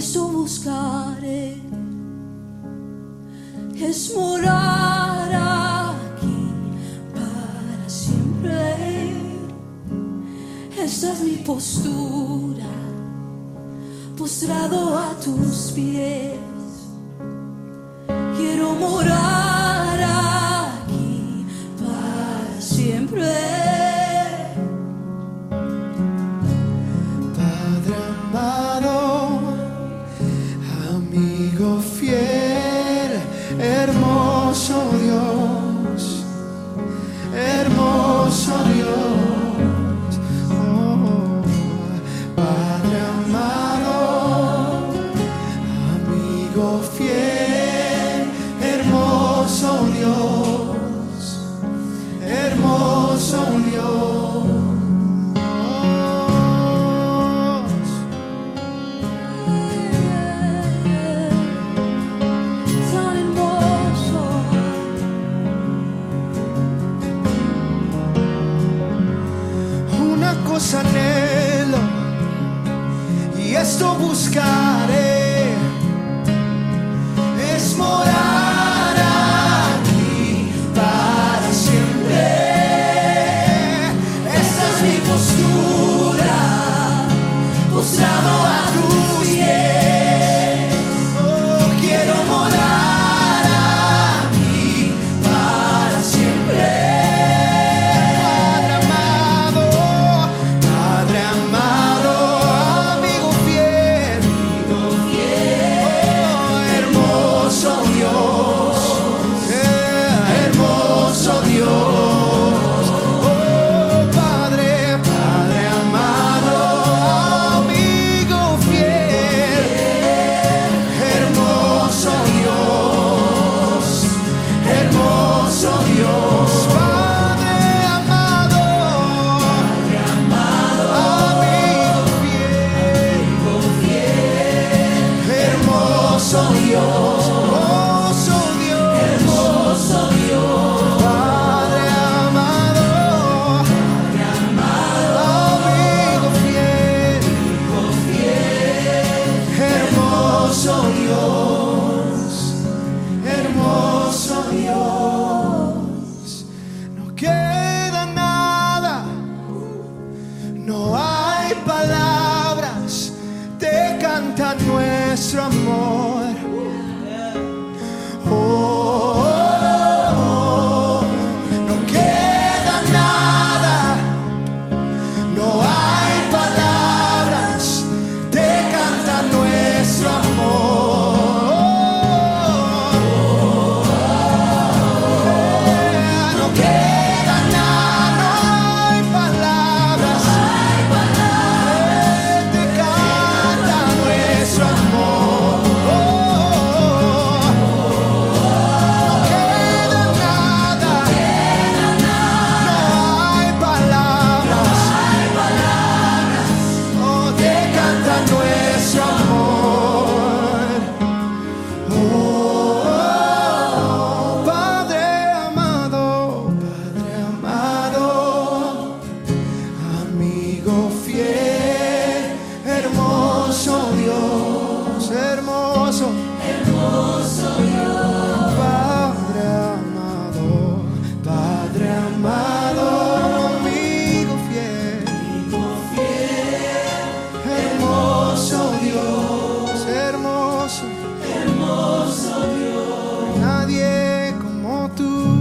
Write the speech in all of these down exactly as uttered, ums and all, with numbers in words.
esto buscaré, es morar aquí para siempre. Esta es mi postura, postrado a tus pies. Quiero morar aquí para siempre. Padre amado, amigo fiel, hermoso Dios, hermoso Dios. Oh, Padre amado, amigo fiel, hermoso Dios, hermoso Dios. Tan hermoso. Una cosa anhelo y esto buscaré, es morar aquí para siempre. Esta es mi postura, postrado a tus pies. Oh, quiero morar aquí para siempre. Padre amado, Padre amado, amigo fiel, oh, hermoso Dios, eh, hermoso Dios. Oh, Padre, Padre amado, amigo fiel, hermoso Dios, hermoso Dios. Padre amado, Padre amado, amigo fiel, hermoso Dios, hermoso Dios, hermoso Dios. Padre amado, Padre amado, amigo fiel, hermoso Dios, hermoso Dios. No queda nada, no hay palabras, te canta nuestro amor. Oh, oh, oh. No queda nada, no hay palabras, te canta nuestro amor. No queda nada, no hay palabras, te canta nuestro amor. No queda nada, no hay palabras, oh, te canta nuestro amor. Oh, Padre amado, Padre amado, amigo fiel, hermoso Dios, hermoso, hermoso Dios. Padre amado, Padre amado, amigo fiel, hermoso Dios, hermoso, hermoso Dios. Nadie como tú,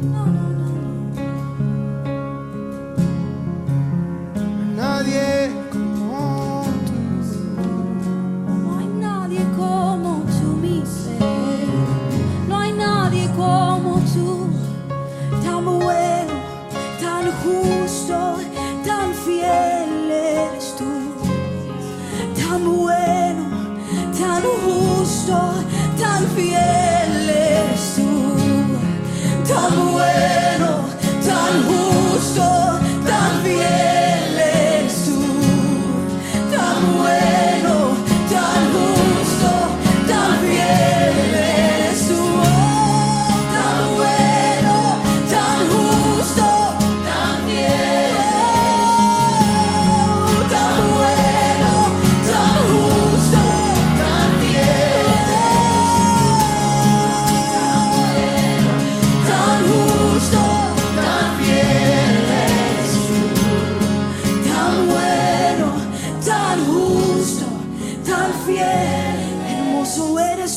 nadie como tú. No hay nadie como tú, mi ser. No hay nadie como tú. Tan bueno, tan justo, tan fiel eres tú. Tan bueno, tan justo, tan fiel eres tú. Tan bueno, tan justo, tan fiel eres tú. Tan bueno, tan justo, tan fiel eres tú. Oh, tan bueno, tan justo, tan fiel. Oh, tan bueno, tan justo, tan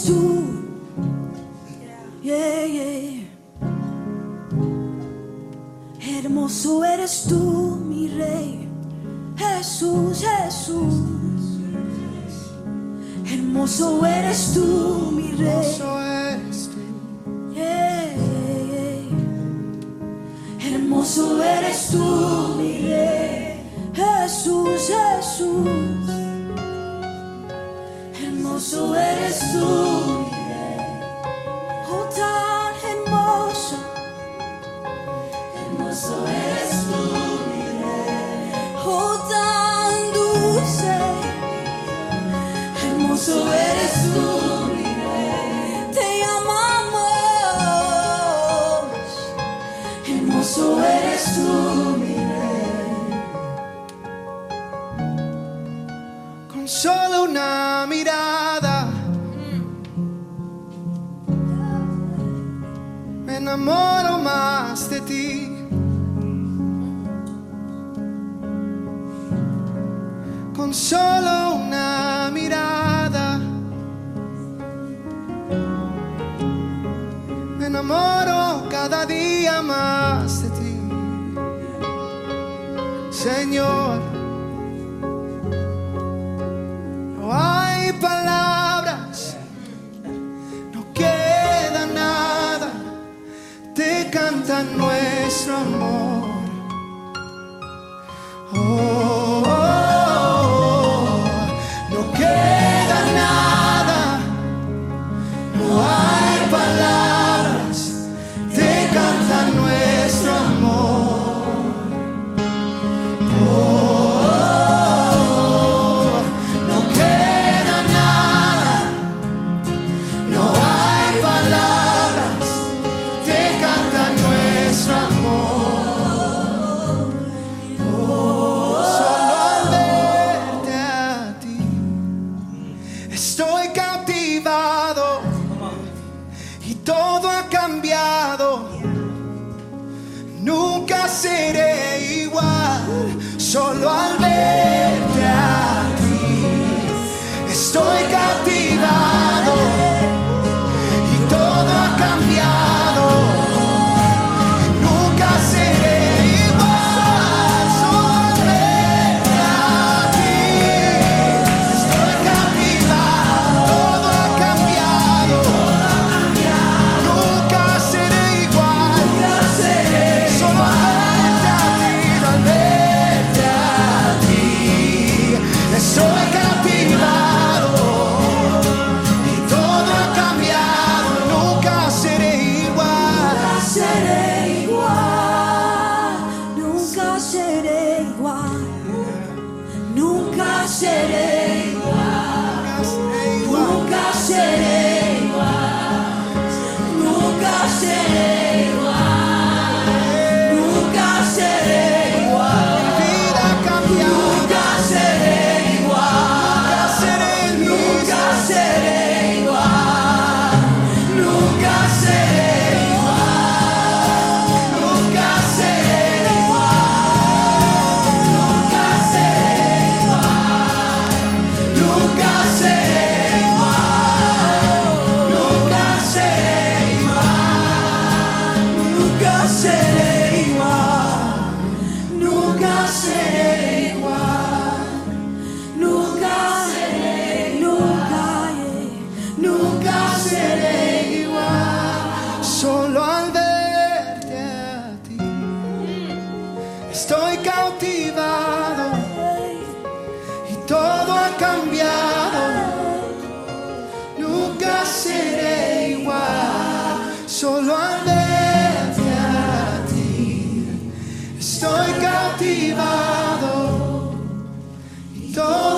tú. Yeah, yeah. Hermoso eres tú, mi rey. Jesús, Jesús. Hermoso eres tú, mi rey. Hermoso eres tú. Yeah, yeah. Hermoso eres tú, mi rey. Jesús, Jesús. Hermoso eres tú, mi rey. Oh, tan hermoso. Hermoso eres tú, mi rey. Oh, tan dulce. Hermoso eres tú, mi rey. Te amamos. Hermoso eres tú, mi rey. Con solo una mirada me enamoro más de ti. Con solo una mirada me enamoro cada día más de ti, Señor. No hay palabras, no queda nada, te canta nuestro amor. Oh, oh, oh, no queda nada, no hay palabras, te canta nuestro amor. Oh, oh, no queda nada, no hay palabras, te canta nuestro amor. Solo al verte a ti estoy cautivado y todo ha cambiado. Nunca seré igual. Solo al verte a ti estoy cautivado y todo ha cambiado. Nunca seré igual. Solo al verte a ti estoy cautivado. Todo ha cambiado. Nunca seré igual. Solo al verte a ti, al verte a ti estoy cautivado y todo ha cambiado. Nunca seré igual. Seré igual, nunca seré igual, nunca seré igual, nunca seré igual, nunca seré igual, nunca seré igual, Vida cambiada. nunca seré igual, Nunca seré nunca seré igual, nunca seré igual, nunca seré igual, nunca seré igual, nunca seré igual, nunca seré igual, nunca seré igual, nunca seré igual, nunca seré, nunca, yeah, nunca seré igual. Solo al verte a ti estoy cautivado y todo ha cambiado. Nunca seré igual. Solo al verte a ti estoy cautivado y todo